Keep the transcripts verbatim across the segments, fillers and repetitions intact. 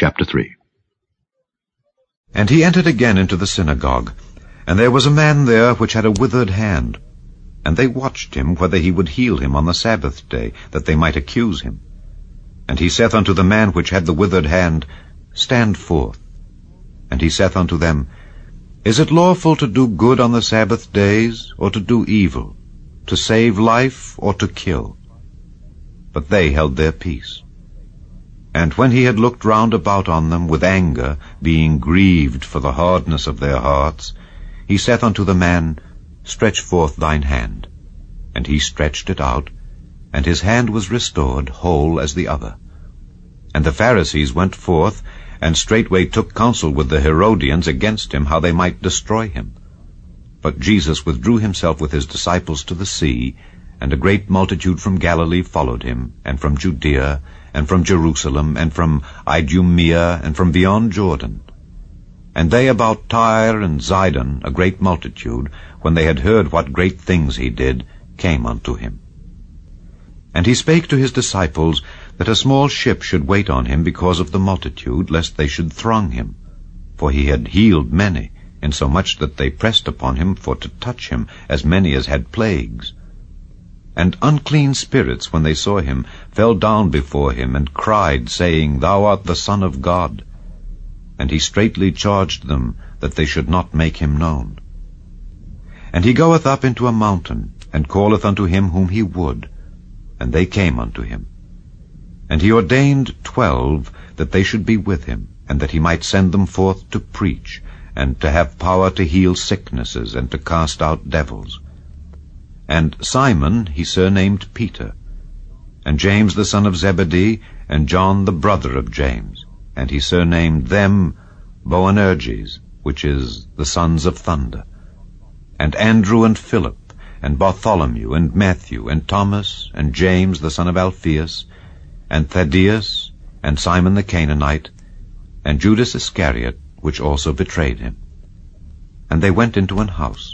Chapter three. And he entered again into the synagogue, and there was a man there which had a withered hand. And they watched him whether he would heal him on the Sabbath day, that they might accuse him. And he saith unto the man which had the withered hand, Stand forth. And he saith unto them, Is it lawful to do good on the Sabbath days, or to do evil, to save life, or to kill? But they held their peace. And when he had looked round about on them with anger, being grieved for the hardness of their hearts, he saith unto the man, Stretch forth thine hand. And he stretched it out, and his hand was restored, whole as the other. And the Pharisees went forth, and straightway took counsel with the Herodians against him, how they might destroy him. But Jesus withdrew himself with his disciples to the sea, and a great multitude from Galilee followed him, and from Judea, and from Jerusalem, and from Idumea, and from beyond Jordan. And they about Tyre and Zidon, a great multitude, when they had heard what great things he did, came unto him. And he spake to his disciples that a small ship should wait on him because of the multitude, lest they should throng him. For he had healed many, insomuch that they pressed upon him for to touch him, as many as had plagues. And unclean spirits, when they saw him, fell down before him, and cried, saying, Thou art the Son of God. And he straitly charged them that they should not make him known. And he goeth up into a mountain, and calleth unto him whom he would, and they came unto him. And he ordained twelve, that they should be with him, and that he might send them forth to preach, and to have power to heal sicknesses, and to cast out devils. And Simon he surnamed Peter, and James the son of Zebedee, and John the brother of James, and he surnamed them Boanerges, which is the sons of thunder, and Andrew and Philip, and Bartholomew, and Matthew, and Thomas, and James the son of Alphaeus, and Thaddeus, and Simon the Canaanite, and Judas Iscariot, which also betrayed him. And they went into an house.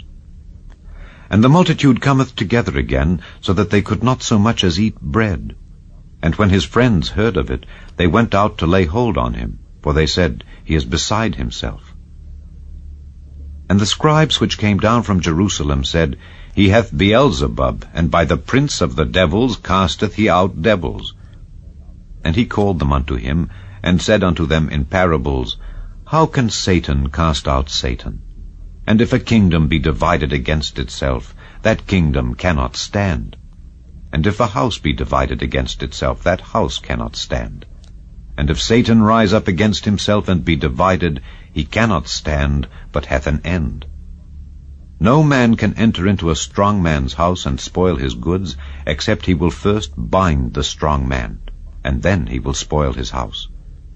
And the multitude cometh together again, so that they could not so much as eat bread. And when his friends heard of it, they went out to lay hold on him, for they said, He is beside himself. And the scribes which came down from Jerusalem said, He hath Beelzebub, and by the prince of the devils casteth he out devils. And he called them unto him, and said unto them in parables, How can Satan cast out Satan? And if a kingdom be divided against itself, that kingdom cannot stand. And if a house be divided against itself, that house cannot stand. And if Satan rise up against himself and be divided, he cannot stand, but hath an end. No man can enter into a strong man's house and spoil his goods, except he will first bind the strong man, and then he will spoil his house.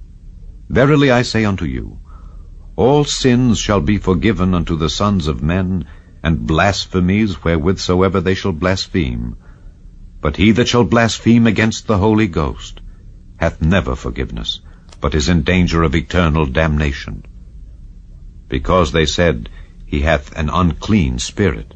Verily I say unto you, all sins shall be forgiven unto the sons of men, and blasphemies wherewithsoever they shall blaspheme. But he that shall blaspheme against the Holy Ghost hath never forgiveness, but is in danger of eternal damnation. Because they said, He hath an unclean spirit.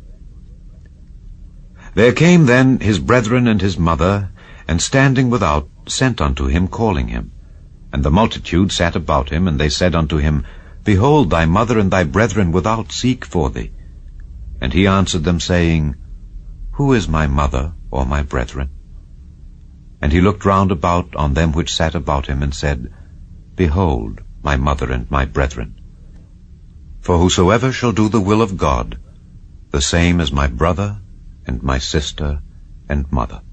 There came then his brethren and his mother, and standing without sent unto him, calling him. And the multitude sat about him, and they said unto him, Behold, thy mother and thy brethren without seek for thee. And he answered them, saying, Who is my mother or my brethren? And he looked round about on them which sat about him, and said, Behold, my mother and my brethren. For whosoever shall do the will of God, the same is my brother, and my sister, and mother.